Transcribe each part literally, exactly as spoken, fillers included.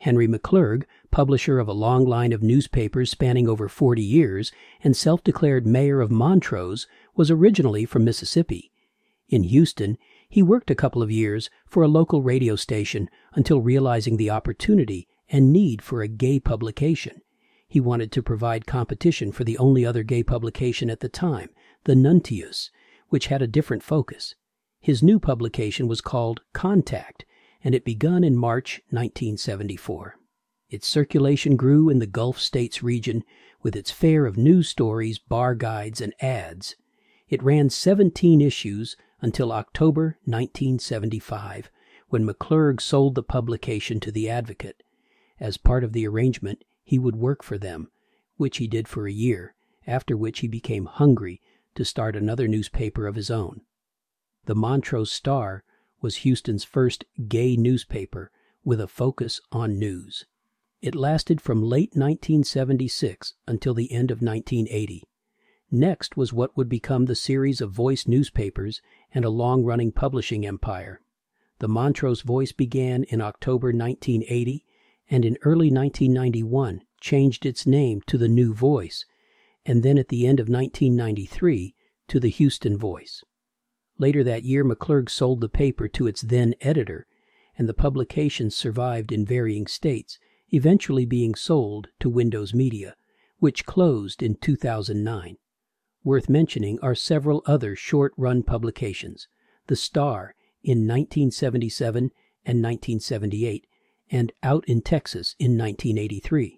Henry McClurg, publisher of a long line of newspapers spanning over forty years and self-declared mayor of Montrose, was originally from Mississippi. In Houston, he worked a couple of years for a local radio station until realizing the opportunity and need for a gay publication. He wanted to provide competition for the only other gay publication at the time, the Nuntius, which had a different focus. His new publication was called Contact, and it begun in March nineteen seventy-four. Its circulation grew in the Gulf States region with its fare of news stories, bar guides, and ads. It ran seventeen issues until October nineteen seventy-five, when McClurg sold the publication to the Advocate. As part of the arrangement, he would work for them, which he did for a year, after which he became hungry to start another newspaper of his own. The Montrose Star was Houston's first gay newspaper with a focus on news. It lasted from late nineteen seventy-six until the end of nineteen eighty. Next was what would become the series of Voice newspapers and a long-running publishing empire. The Montrose Voice began in October nineteen eighty and in early nineteen ninety-one changed its name to the New Voice, and then at the end of nineteen ninety-three to the Houston Voice. Later that year, McClurg sold the paper to its then editor, and the publication survived in varying states, eventually being sold to Windows Media, which closed in two thousand nine. Worth mentioning are several other short-run publications: The Star in nineteen seventy-seven and nineteen seventy-eight, and Out in Texas in nineteen eighty-three.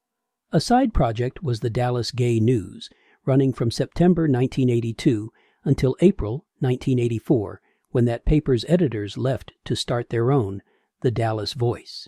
A side project was the Dallas Gay News, running from September nineteen eighty-two until April nineteen eighty-four, when that paper's editors left to start their own, the Dallas Voice.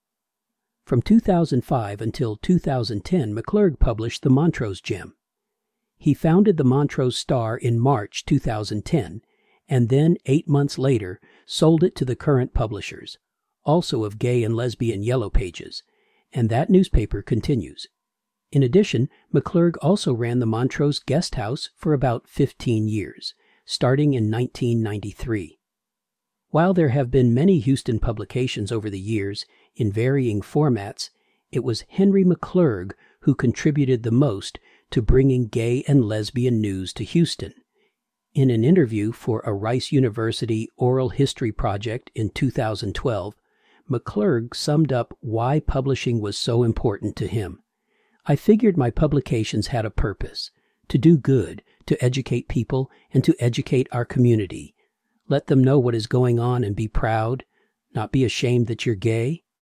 From two thousand five until two thousand ten, McClurg published the Montrose Gem. He founded the Montrose Star in March two thousand ten, and then, eight months later, sold it to the current publishers, also of Gay and Lesbian Yellow Pages, and that newspaper continues. In addition, McClurg also ran the Montrose Guest House for about fifteen years, starting in nineteen ninety-three. While there have been many Houston publications over the years, in varying formats, it was Henry McClurg who contributed the most to bringing gay and lesbian news to Houston. In an interview for a Rice University oral history project in two thousand twelve, McClurg summed up why publishing was so important to him. "I figured my publications had a purpose, to do good, to educate people, and to educate our community. Let them know what is going on and be proud, not be ashamed that you're gay.